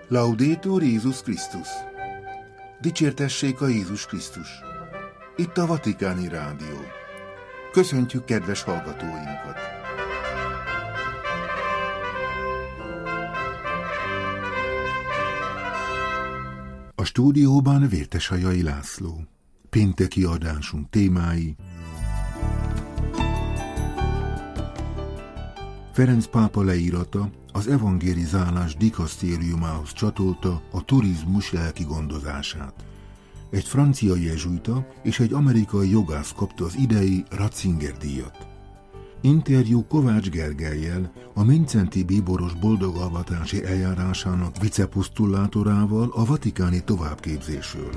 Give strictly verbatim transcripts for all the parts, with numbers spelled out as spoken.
Laudetur Jézus Krisztus! Dicsértessék a Jézus Krisztus! Itt a Vatikáni Rádió. Köszöntjük kedves hallgatóinkat! A stúdióban Vértesajai László. Pénteki adásunk témái: Ferenc pápa leírata az evangelizálás dikasztériumához csatolta a turizmus lelki gondozását. Egy francia jezsuita és egy amerikai jogász kapta az idei Ratzinger-díjat. Interjú Kovács Gergellyel, a Mindszenty bíboros boldogavatási eljárásának viceposztullátorával a vatikáni továbbképzésről.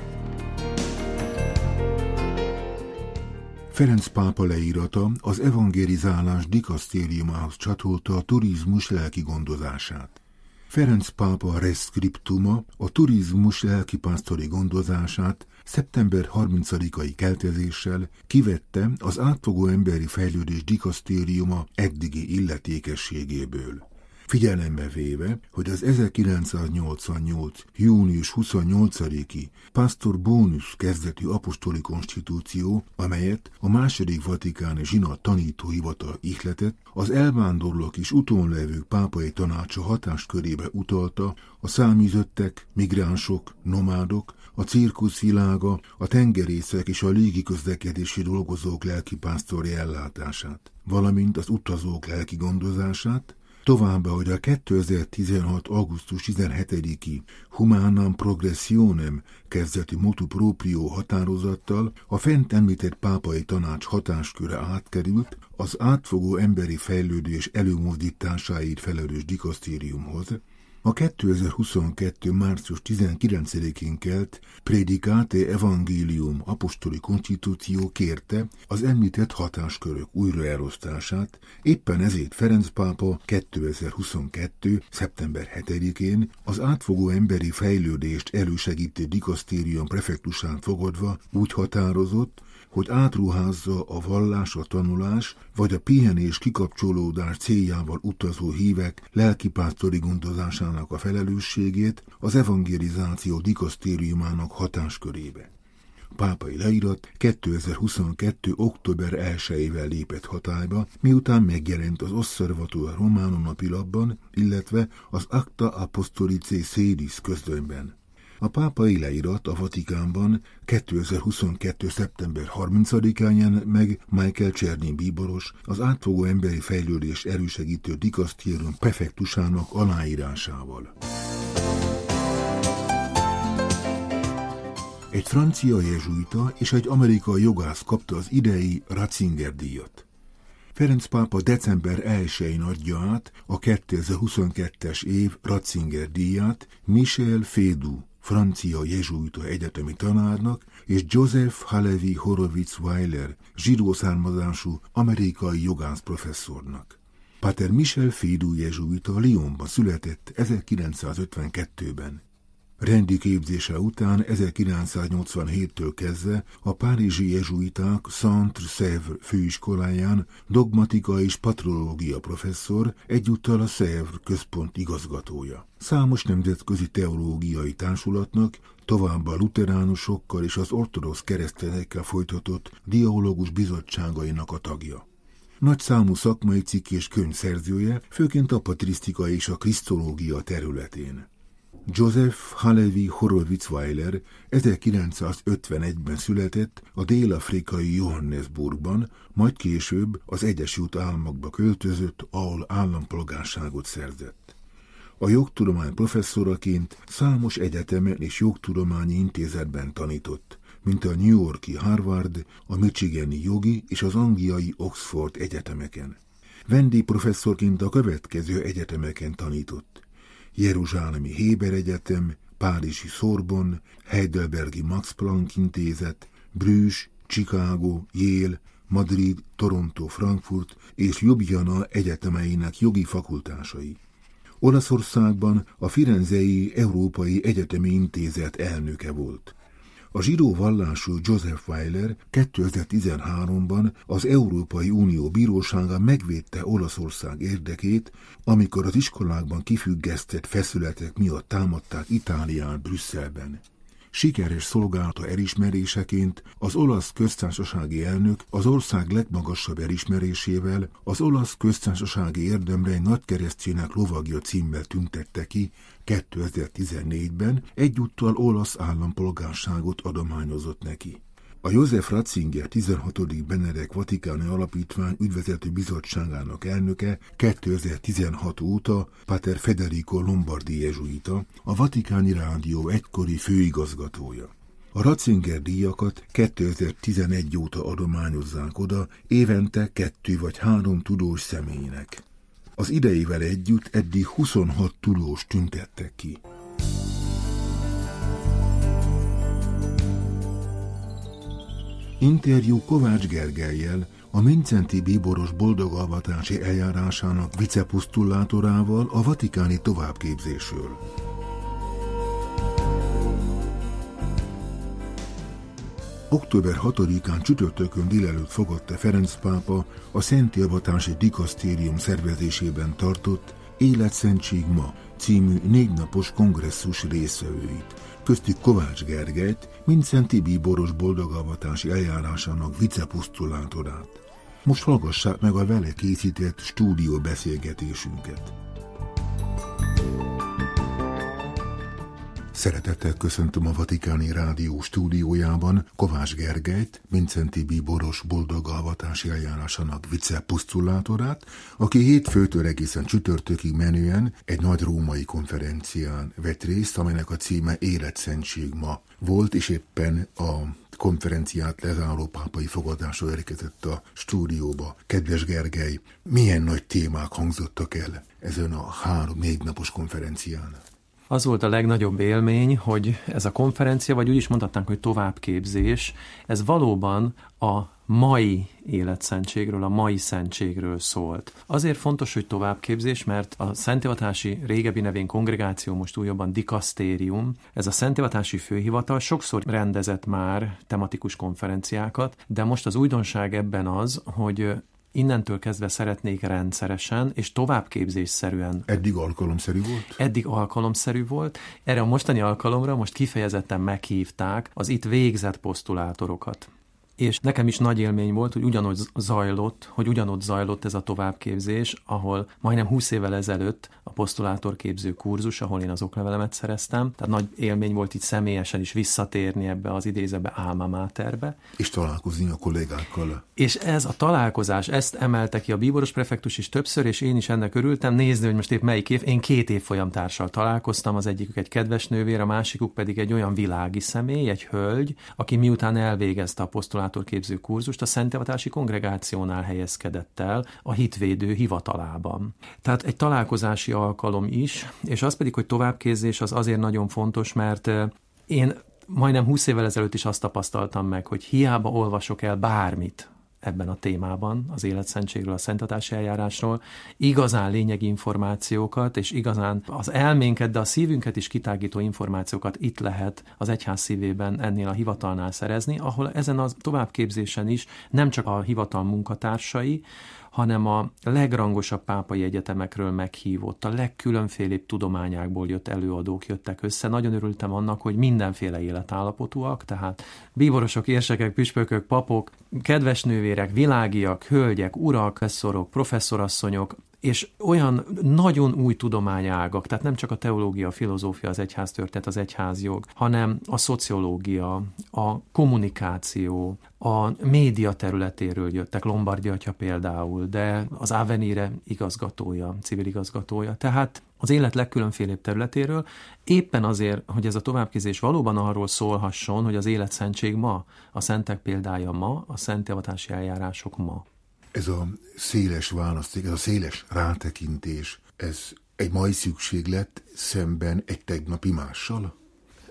Ferenc pápa leírata az evangelizálás dikasztériumához csatolta a turizmus lelki gondozását. Ferenc pápa rescriptuma a turizmus lelkipásztori gondozását szeptember harmincadikai keltezéssel kivette az átfogó emberi fejlődés dikasztériuma eddigi illetékességéből. Figyelembe véve, hogy az ezerkilencszáznyolcvannyolc. június huszonnyolcadiki Pastor Bonus kezdetű apostoli konstitúció, amelyet a második vatikáni zsinat tanítóhivatal ihletett, az elvándorlók és utónlevők pápai tanácsa hatáskörébe utalta a száműzöttek, migránsok, nomádok, a cirkuszvilága, a tengerészek és a légiközlekedési dolgozók lelkipásztori ellátását, valamint az utazók lelki gondozását, továbbá, hogy a kétezer-tizenhat. augusztus tizenhetediki Humanam Progressionem kezdeti motu proprio határozattal a fent említett pápai tanács hatásköre átkerült az átfogó emberi fejlődés előmozdításáért felelős dikasztériumhoz. A kétezer-huszonkettő. március tizenkilencedikén kelt Predicate Evangelium apostoli konstitúció kérte az említett hatáskörök újraelosztását, éppen ezért Ferenc pápa kétezer-huszonkettő. szeptember hetedikén az átfogó emberi fejlődést elősegítő dikasztérium prefektusán fogadva úgy határozott, hogy átruházza a vallás, a tanulás vagy a pihenés kikapcsolódás céljával utazó hívek lelkipásztori gondozásának a felelősségét az evangelizáció dikasztériumának hatáskörébe. A pápai leírat kétezer-huszonkettő. október elsejével lépett hatályba, miután megjelent az Osservatore Romano napilapban, illetve az Acta Apostolicae Sedis közlönyben. A pápai leírat a Vatikánban kétezer-huszonkettő. szeptember harmincadikán jelent meg Michael Czerny bíboros az átfogó emberi fejlődés elősegítő dikasztérium prefektusának aláírásával. Egy francia jezsuita és egy amerikai jogász kapta az idei Ratzinger-díjat. Ferenc pápa december elsején adja át a kétezer-huszonkettes év Ratzinger-díját Michel Fédoux, francia jezsuita egyetemi tanárnak, és Joseph Halevi Horowitz Weiler, zsidó származású amerikai jogász professzornak. Pater Michel Fédoux jezsuita Lyonban született ezerkilencszázötvenkettőben. Rendi képzése után ezerkilencszáznyolcvanhéttől kezdve a párizsi jezsuiták Centre-Sèvres főiskoláján dogmatika és patrológia professzor, egyúttal a Sèvres központ igazgatója. Számos nemzetközi teológiai társulatnak, továbbá a luteránusokkal és az ortodox keresztényekkel folytatott dialógus bizottságainak a tagja. Nagy számú szakmai cikk és könyv szerzője, főként a patrisztika és a krisztológia területén. Joseph Halevi Horowitz Weiler ezerkilencszázötvenegyben született a dél-afrikai Johannesburgban, majd később az Egyesült Államokba költözött, ahol állampolgárságot szerzett. A jogtudomány professzoraként számos egyetemen és jogtudományi intézetben tanított, mint a New York-i Harvard, a michigani jogi és az angliai Oxford egyetemeken. Vendégprofesszorként a következő egyetemeken tanított: Jeruzsálemi Héber Egyetem, Párizsi Sorbonne, Heidelbergi Max Planck Intézet, Bruges, Chicago, Yale, Madrid, Toronto, Frankfurt és Ljubljana egyetemeinek jogi fakultásai. Olaszországban a Firenzei Európai Egyetemi Intézet elnöke volt. A zsidó vallású Joseph Weiler kétezer-tizenháromban az Európai Unió bírósága megvédte Olaszország érdekét, amikor az iskolákban kifüggesztett feszületek miatt támadták Itáliát Brüsszelben. Sikeres szolgálata elismeréseként az olasz köztársasági elnök az ország legmagasabb elismerésével az olasz köztársasági érdemrend nagykeresztjének lovagja címmel tüntette ki kétezer-tizennégyben, egyúttal olasz állampolgárságot adományozott neki. A József Ratzinger tizenhatodik Benedek Vatikáni Alapítvány ügyvezető bizottságának elnöke kétezer-tizenhat óta Pater Federico Lombardi jezsuita, a Vatikáni Rádió egykori főigazgatója. A Ratzinger díjakat kétezer-tizenegy óta adományozzák oda évente kettő vagy három tudós személynek. Az idejével együtt eddig huszonhat tudós tüntettek ki. Interjú Kovács Gergellyel, a Mindszenty bíboros boldogavatási eljárásának viceposztullátorával a vatikáni továbbképzésről. október hatodikán csütörtökön délelőtt fogadta Ferenc pápa a Szentélvatási Dikasztérium szervezésében tartott Életszentség ma című négynapos kongresszus résztvevőit, köztük Kovács Gergelyt, Mindszenty bíboros boldogavatási eljárásának viceposztullátorát. Most hallgassák meg a vele készített stúdióbeszélgetésünket. Szeretettel köszöntöm a Vatikáni Rádió stúdiójában Kovács Gergelyt, Mindszenty bíboros boldogavatási eljárásának viceposztullátorát, aki hétfőtől egészen csütörtökig menően egy nagy római konferencián vett részt, amelynek a címe Életszentség ma volt, és éppen a konferenciát lezáró pápai fogadásra érkezett a stúdióba. Kedves Gergely, milyen nagy témák hangzottak el ezen a három-négy napos konferencián? Az volt a legnagyobb élmény, hogy ez a konferencia, vagy úgy is mondhatnánk, hogy továbbképzés, ez valóban a mai életszentségről, a mai szentségről szólt. Azért fontos, hogy továbbképzés, mert a szenthivatási régebbi nevén kongregáció, most újabban dikasztérium, ez a szenthivatási főhivatal sokszor rendezett már tematikus konferenciákat, de most az újdonság ebben az, hogy innentől kezdve szeretnék rendszeresen és továbbképzésszerűen. Eddig alkalomszerű volt? Eddig alkalomszerű volt. Erre a mostani alkalomra most kifejezetten meghívták az itt végzett posztulátorokat. És nekem is nagy élmény volt, hogy ugyanott zajlott, hogy ugyanott zajlott ez a továbbképzés, ahol majdnem húsz évvel ezelőtt a posztulátorképző kurzus, ahol én az oklevelemet szereztem. Tehát nagy élmény volt itt személyesen is visszatérni ebbe az idézőbe alma materbe. És találkozni a kollégákkal. És ez a találkozás, ezt emelte ki a bíboros prefektus is többször, és én is ennek örültem. Nézni, hogy most épp melyik év. Én két évfolyamtársal találkoztam, az egyikük egy kedves nővér, a másikuk pedig egy olyan világi személy, egy hölgy, aki miután elvégezte a posztulátorképző kurzust, a Szenthivatási Kongregációnál helyezkedett el a hitvédő hivatalában. Tehát egy találkozási alkalom is, és az pedig, hogy továbbképzés az azért nagyon fontos, mert én majdnem húsz évvel ezelőtt is azt tapasztaltam meg, hogy hiába olvasok el bármit ebben a témában, az életszentségről, a szenthivatási eljárásról, igazán lényegi információkat, és igazán az elménket, de a szívünket is kitágító információkat itt lehet az egyház szívében ennél a hivatalnál szerezni, ahol ezen a továbbképzésen is nem csak a hivatal munkatársai, hanem a legrangosabb pápai egyetemekről meghívott, a legkülönfélébb tudományákból jött előadók jöttek össze. Nagyon örültem annak, hogy mindenféle életállapotúak, tehát bíborosok, érsekek, püspökök, papok, kedves nővérek, világiak, hölgyek, urak, professzorok, professzorasszonyok, és olyan nagyon új tudományágak, tehát nem csak a teológia, a filozófia, az egyháztörténet, az egyházjog, hanem a szociológia, a kommunikáció, a média területéről jöttek, Lombardi atya például, de az Avenire igazgatója, civil igazgatója, tehát az élet legkülönfélébb területéről, éppen azért, hogy ez a továbbképzés valóban arról szólhasson, hogy az életszentség ma, a szentek példája ma, a szenthivatási eljárások ma. Ez a széles választék, ez a széles rátekintés, ez egy mai szükséglet szemben egy tegnapi mással?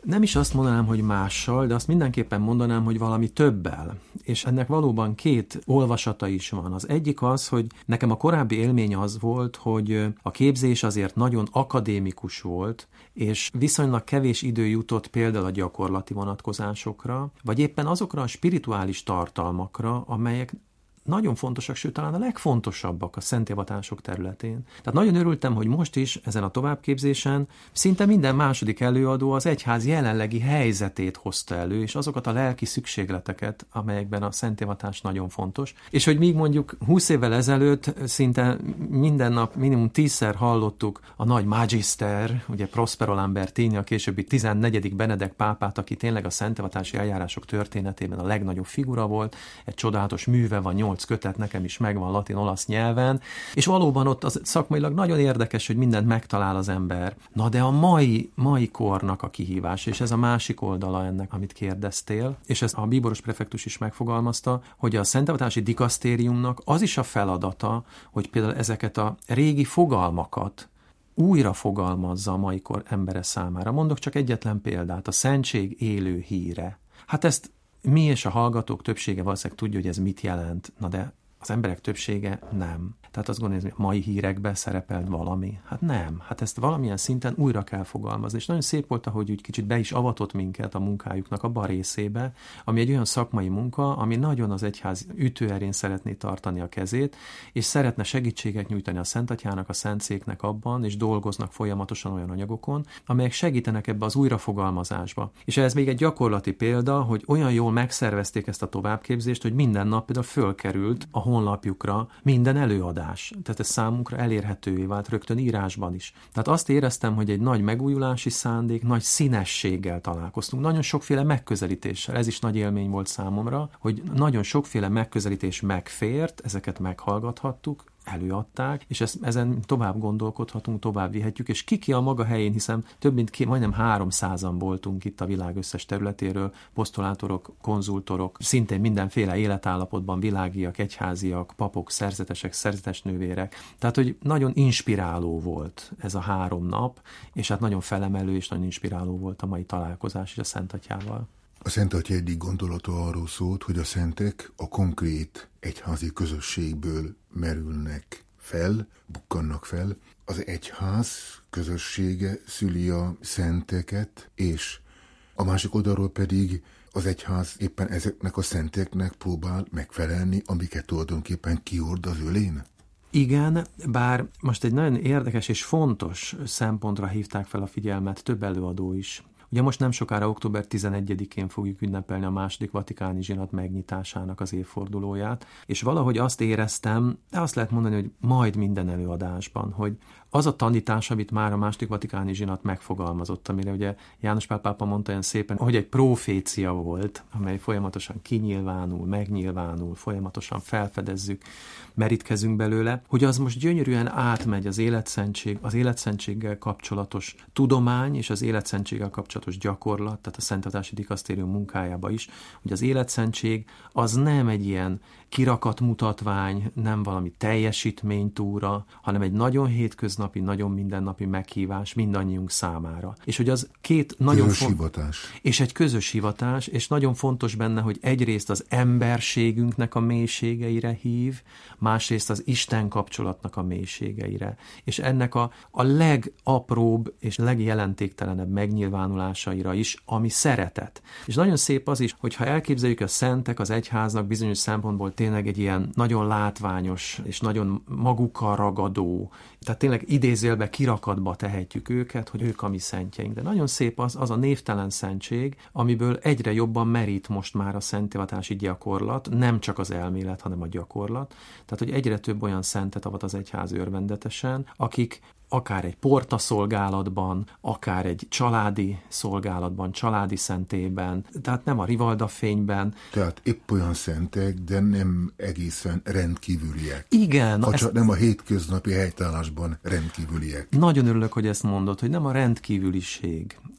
Nem is azt mondanám, hogy mással, de azt mindenképpen mondanám, hogy valami többel. És ennek valóban két olvasata is van. Az egyik az, hogy nekem a korábbi élmény az volt, hogy a képzés azért nagyon akadémikus volt, és viszonylag kevés idő jutott például a gyakorlati vonatkozásokra, vagy éppen azokra a spirituális tartalmakra, amelyek nagyon fontosak, sőt talán a legfontosabbak a szenthivatások területén. Tehát nagyon örültem, hogy most is ezen a továbbképzésen szinte minden második előadó az egyház jelenlegi helyzetét hozta elő, és azokat a lelki szükségleteket, amelyekben a szenthivatás nagyon fontos. És hogy míg mondjuk húsz évvel ezelőtt szinte minden nap minimum tízszer hallottuk a nagy magister, ugye Prospero Lambertini, a későbbi tizennegyedik Benedek pápát, aki tényleg a szenthivatási eljárások történetében a legnagyobb figura volt, egy csodálatos műve van, nyolc kötet, nekem is megvan latin-olasz nyelven, és valóban ott az szakmailag nagyon érdekes, hogy mindent megtalál az ember. Na de a mai, mai kornak a kihívás, és ez a másik oldala ennek, amit kérdeztél, és ezt a bíboros prefektus is megfogalmazta, hogy a szenthivatási dikasztériumnak az is a feladata, hogy például ezeket a régi fogalmakat újra fogalmazza a mai kor embere számára. Mondok csak egyetlen példát, a szentség élő híre. Hát ezt mi és a hallgatók többsége valószínűleg tudja, hogy ez mit jelent, na de az emberek többsége nem. Tehát azt gondolom, hogy a mai hírekben szerepelt valami. Hát nem. Hát ezt valamilyen szinten újra kell fogalmazni. És nagyon szép volt, ahogy úgy kicsit be is avatott minket a munkájuknak abba a részébe, ami egy olyan szakmai munka, ami nagyon az egyház ütőerén szeretné tartani a kezét, és szeretne segítséget nyújtani a Szentatyának, a Szentszéknek abban, és dolgoznak folyamatosan olyan anyagokon, amelyek segítenek ebbe az újrafogalmazásba. És ez még egy gyakorlati példa, hogy olyan jól megszervezték ezt a továbbképzést, hogy minden nap például fölkerült a honlapjukra minden előadás. Tehát ez számunkra elérhetővé vált rögtön írásban is. Tehát azt éreztem, hogy egy nagy megújulási szándék, nagy színességgel találkoztunk, nagyon sokféle megközelítéssel. Ez is nagy élmény volt számomra, hogy nagyon sokféle megközelítés megfért, ezeket meghallgathattuk, előadták, és ezt, ezen tovább gondolkodhatunk, tovább vihetjük, és ki-ki a maga helyén, hiszen több mint ki, majdnem háromszázan voltunk itt a világ összes területéről, posztolátorok, konzultorok, szintén mindenféle életállapotban világiak, egyháziak, papok, szerzetesek, szerzetesnővérek. Tehát, hogy nagyon inspiráló volt ez a három nap, és hát nagyon felemelő és nagyon inspiráló volt a mai találkozás is a Szentatyával. A Szentatya egyik gondolata arról szólt, hogy a szentek a konkrét egyházi közösségből merülnek fel, bukkannak fel. Az egyház közössége szüli a szenteket, és a másik oldalról pedig az egyház éppen ezeknek a szenteknek próbál megfelelni, amiket tulajdonképpen kiord az ölén. Igen, bár most egy nagyon érdekes és fontos szempontra hívták fel a figyelmet több előadó is. Ugye most nem sokára október tizenegyedikén fogjuk ünnepelni a második vatikáni zsinat megnyitásának az évfordulóját, és valahogy azt éreztem, de azt lehet mondani, hogy majd minden előadásban, hogy az a tanítás, amit már a második vatikáni zsinat megfogalmazott, amire ugye János Pál pápa mondta olyan szépen, hogy egy profécia volt, amely folyamatosan kinyilvánul, megnyilvánul, folyamatosan felfedezzük, merítkezünk belőle, hogy az most gyönyörűen átmegy az életszentség, az életszentséggel kapcsolatos tudomány és az életszentséggel kapcsolatos gyakorlat, tehát a Szenthivatási Dikasztérium munkájába is, hogy az életszentség az nem egy ilyen kirakat mutatvány, nem valami teljesítménytúra, hanem egy nagyon hétköznapi, nagyon mindennapi meghívás mindannyiunk számára. És hogy az két nagyon közös hivatás. És egy közös hivatás, és nagyon fontos benne, hogy egyrészt az emberségünknek a mélységeire hív, másrészt az Isten kapcsolatnak a mélységeire. És ennek a, a legapróbb és legjelentéktelenebb megnyilvánulásaira is, ami szeretet. És nagyon szép az is, hogyha elképzeljük a szentek az egyháznak bizonyos szempontból tényleg egy ilyen nagyon látványos és nagyon magukkal ragadó, tehát tényleg idézőjelbe kirakatba tehetjük őket, hogy ők a mi szentjeink. De nagyon szép az, az a névtelen szentség, amiből egyre jobban merít most már a szenthivatási gyakorlat, nem csak az elmélet, hanem a gyakorlat. Tehát, hogy egyre több olyan szentet avat az egyház örvendetesen, akik akár egy porta szolgálatban, akár egy családi szolgálatban, családi szentében, tehát nem a Rivalda fényben. Tehát épp olyan szentek, de nem egészen rendkívüliek. Igen. Ha csak nem a hétköznapi helytállásban rendkívüliek. Nagyon örülök, hogy ezt mondod, hogy nem a rendkívüliség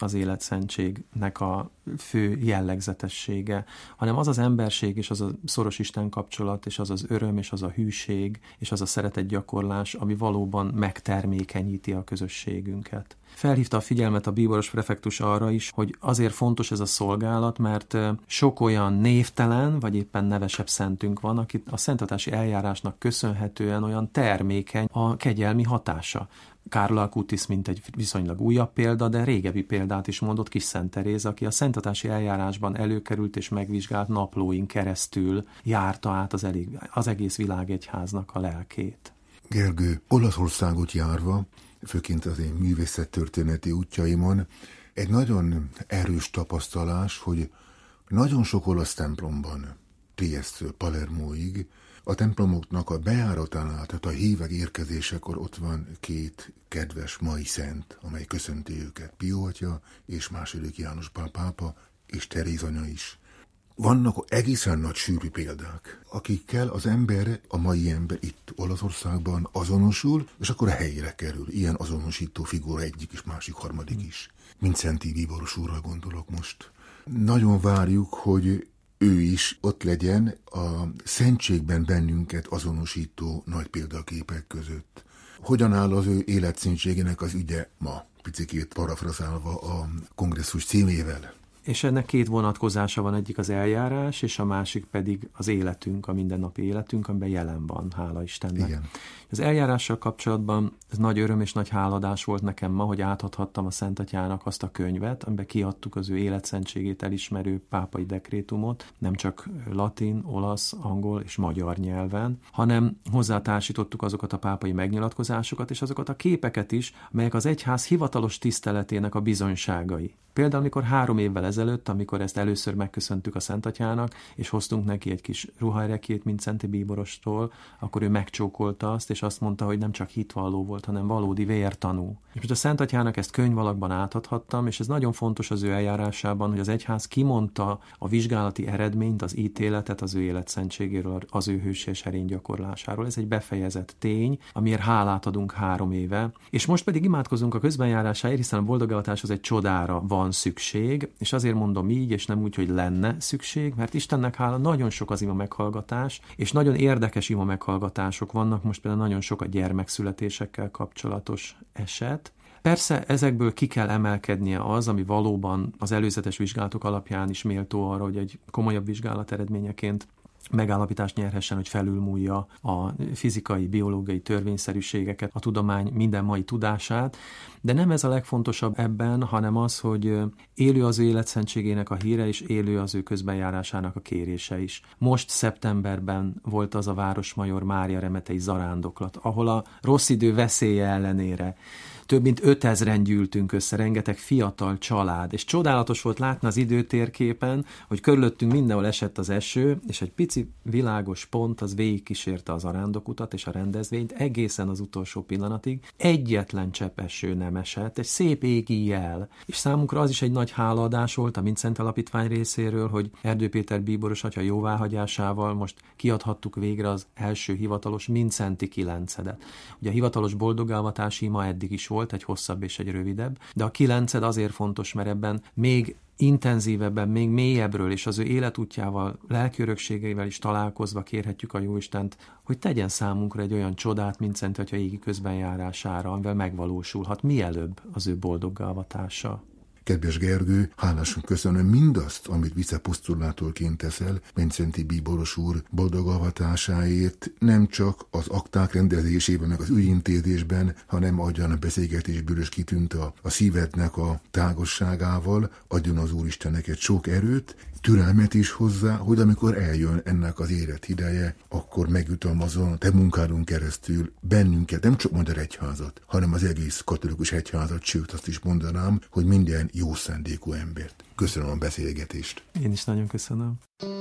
az életszentségnek a fő jellegzetessége, hanem az az emberség, és az a szoros Isten kapcsolat, és az az öröm, és az a hűség, és az a szeretetgyakorlás, ami valóban megtermékenyíti a közösségünket. Felhívta a figyelmet a bíboros prefektus arra is, hogy azért fontos ez a szolgálat, mert sok olyan névtelen, vagy éppen nevesebb szentünk van, akit a szentatási eljárásnak köszönhetően olyan termékeny a kegyelmi hatása. Carlo Acutis, mint egy viszonylag újabb példa, de régebbi példát is mondott Kis Szent Teréz, aki a szentatási eljárásban előkerült és megvizsgált naplóin keresztül járta át az, elég, az egész világegyháznak a lelkét. Gergő, Olaszországot járva, főként az én művészettörténeti útjaimon, egy nagyon erős tapasztalás, hogy nagyon sok olasz templomban, Triesztől Palermóig, a templomoknak a bejáratánál, tehát a hívek érkezésekor ott van két kedves mai szent, amely köszönti őket, Pió atya és második János Pál pápa és Teréz anya is. Vannak egészen nagy sűrű példák, akikkel az ember, a mai ember itt Olaszországban azonosul, és akkor a helyére kerül. Ilyen azonosító figura egyik és másik, harmadik is. Mindszenty bíboros úrral gondolok most. Nagyon várjuk, hogy ő is ott legyen a szentségben bennünket azonosító nagy példaképek között. Hogyan áll az ő életszentségének az ügye ma? Picikét parafrazálva a kongresszus címével. És ennek két vonatkozása van, egyik az eljárás, és a másik pedig az életünk, a mindennapi életünk, amiben jelen van, hála Istennek. Igen. Az eljárással kapcsolatban ez nagy öröm és nagy háladás volt nekem ma, hogy átadhattam a Szent Atyának azt a könyvet, amiben kiadtuk az ő életszentségét elismerő pápai dekrétumot, nem csak latin, olasz, angol és magyar nyelven, hanem hozzátársítottuk azokat a pápai megnyilatkozásokat és azokat a képeket is, melyek az egyház hivatalos tiszteletének a bizonyságai. Például, amikor három évvel ezelőtt, amikor ezt először megköszöntük a Szent Atyának, és hoztunk neki egy kis ruhaerekét Mindszenty bíborostól, akkor ő megcsókolta azt, és azt mondta, hogy nem csak hitvalló volt, hanem valódi vértanú. És most a Szent Atyának ezt könyvalakban átadhattam, és ez nagyon fontos az ő eljárásában, hogy az egyház kimondta a vizsgálati eredményt, az ítéletet az ő életszentségéről, az ő hősies erény gyakorlásáról. Ez egy befejezett tény, amiért hálát adunk három éve. És most pedig imádkozunk a közbenjárásáért, hiszen a boldogavatás az egy csodára van szükség, és azért mondom így, és nem úgy, hogy lenne szükség, mert Istennek hála nagyon sok az ima meghallgatás, és nagyon érdekes ima meghallgatások vannak, most például nagyon sok a gyermekszületésekkel kapcsolatos eset. Persze ezekből ki kell emelkednie az, ami valóban az előzetes vizsgálatok alapján is méltó arra, hogy egy komolyabb vizsgálat eredményeként megállapítást nyerhessen, hogy felülmúlja a fizikai, biológiai törvényszerűségeket, a tudomány minden mai tudását, de nem ez a legfontosabb ebben, hanem az, hogy élő az ő életszentségének a híre, és élő az ő közbenjárásának a kérése is. Most szeptemberben volt az a Városmajor Mária remetei zarándoklat, ahol a rossz idő veszélye ellenére több mint ötezren gyűltünk össze, rengeteg fiatal család, és csodálatos volt látni az időtérképen, hogy körülöttünk mindenhol esett az eső, és egy pici világos pont az végigkísérte az zarándokutat és a rendezvényt egészen az utolsó pillanatig. Egyetlen csepp eső nem esett, egy szép égi jel. És számunkra az is egy nagy hálaadás volt a Mindszenty Alapítvány részéről, hogy Erdő Péter bíboros atya jóváhagyásával most kiadhattuk végre az első hivatalos Mindszenty kilencedet. Ugye a hivatalos boldogálvatási ima eddig is volt, egy hosszabb és egy rövidebb, de a kilenced azért fontos, mert ebben még intenzívebben, még mélyebbről és az ő életútjával, lelkiörökségeivel is találkozva kérhetjük a Jóistent, hogy tegyen számunkra egy olyan csodát, mint Szent Atya égi közbenjárására, amivel megvalósulhat mielőbb az ő boldoggalvatása. Kedves Gergő, hálásan köszönöm mindazt, amit viceposztulátorként teszel Mindszenty bíboros úr boldogavatásáért, nem csak az akták rendezésében, meg az ügyintézésben, hanem ahogyan a beszélgetésből is kitűnt a, a szívednek a tágosságával, adjon az Úristen neked sok erőt, türelmet is hozzá, hogy amikor eljön ennek az élet ideje, akkor megjutalmazon a te munkádon keresztül bennünket, nem csak magyar egyházat, hanem az egész katolikus egyházat, sőt azt is mondanám, hogy minden jó szándékú embert. Köszönöm a beszélgetést. Én is nagyon köszönöm.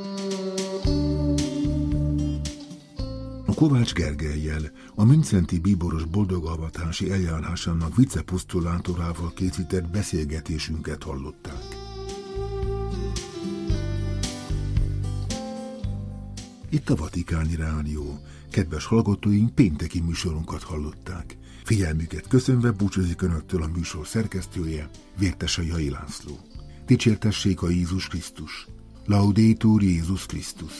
A Kovács Gergellyel, a Mindszenty bíboros boldogavatási eljárásának viceposztulátorával készített beszélgetésünket hallották. Itt a Vatikáni Rádió. Kedves hallgatóink, pénteki műsorunkat hallották. Figyelmüket köszönve búcsúzik Önöktől a műsor szerkesztője, Vértesei Jai László. Dicsértessék a Jézus Krisztus. Laudetur Jézus Krisztus.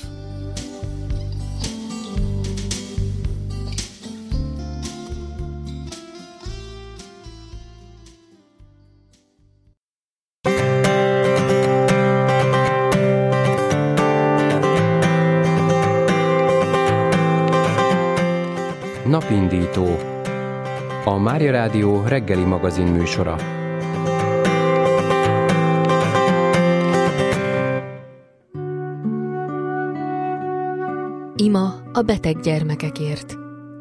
Napindító. A Mária Rádió reggeli magazin műsora. Ima a beteg gyermekekért.